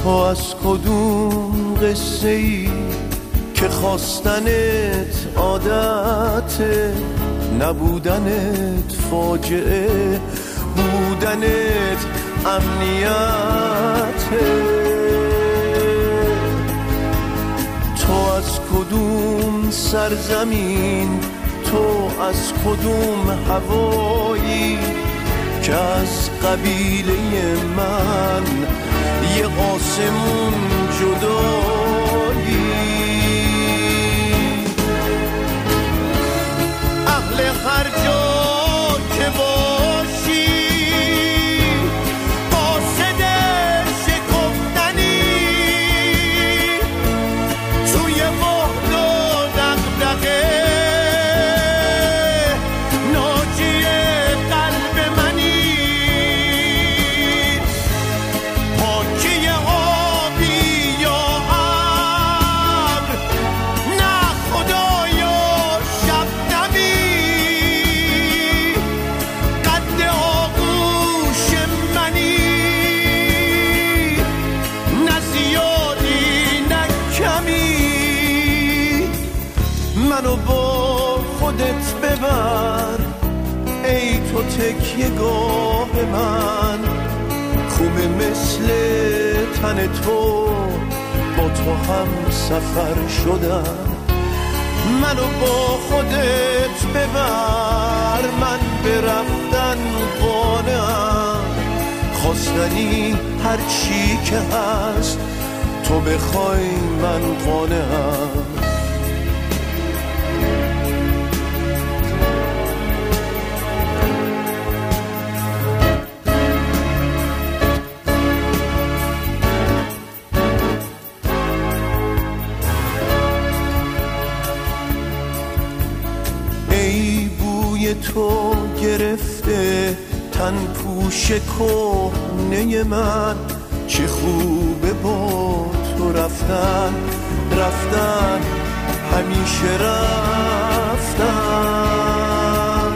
تو از کدوم قصه ای که خواستنت عادته، نبودنت فاجعه، بودنت امنیته. تو از کدوم سرزمین، تو از کدوم هوایی که از قبیله من یه آسمون جدایی. اهل هر جا که باشی قاصد شکفتنی، توی وحد و دغدغه ناجی قلب منی. پاکی آبی یا ابر، نه خدایا شبنمی، قد آغوش منی، نه زیادی نه کمی. منو با خودت ببر ای تو تکیه گاه من، خوبه مثل تن تو با تو هم سفر شدم. منو با خودت ببر، من به رفتن قانعم، خواستنی هر چی که هست تو بخوای من قانعم. ای بوی تو گرفته تن پوش کهنه من، چه خوبه با تو رفتن، رفتن همیشه رفتن.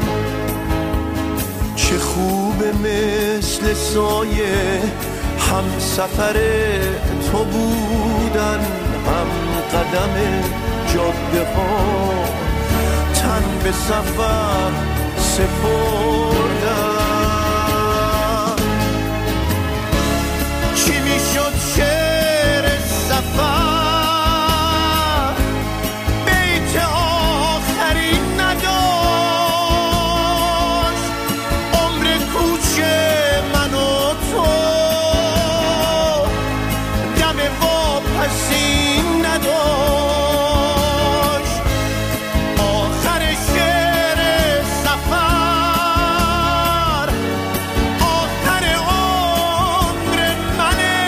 چه خوبه مثل سایه هم سفر تو بودن، هم قدم جاده ها تن به سفر سپردم. چی میشد شعر سفر، بیت آخری نداشت، عمر کوچ من و تو دم واپسی نداشت. آخر شعر سفر، آخر عمر منه،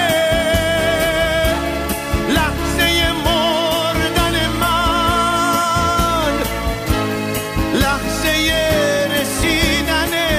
لحظه مردن من، لحظه رسیدنه.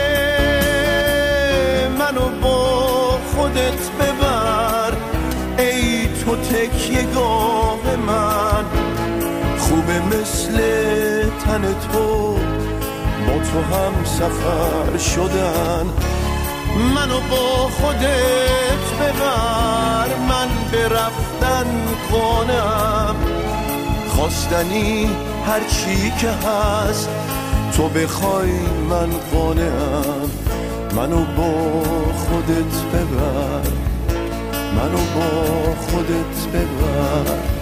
منو با خودت ببر ای تو تکیه گاه من، خوبه مثل تن تو با تو هم سفر شدن. منو با خودت ببر، من به رفتن قانعم، خواستنی هر چی که هست تو بخوای من قانعم. منو با خودت ببر، منو با خودت ببر.